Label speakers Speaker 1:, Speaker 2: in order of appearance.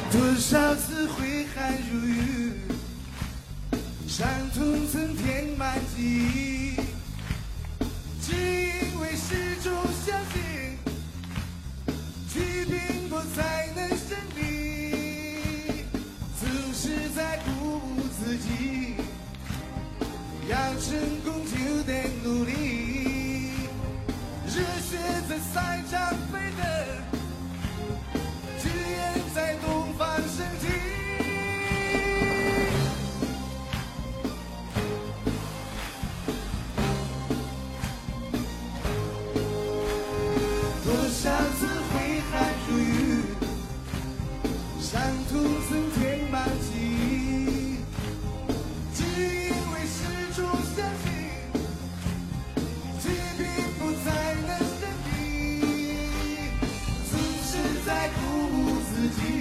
Speaker 1: 多少次挥汗如雨，伤痛曾填满记忆，只因为始终相信，去拼搏才能胜利，总是在鼓舞自己，要成功就得努力，热血在赛场飞腾，志愿在东方升起。多少次挥汗如雨，伤痛曾填满记忆，只因为始终相信，去拼搏才能胜利，总是在鼓舞自己。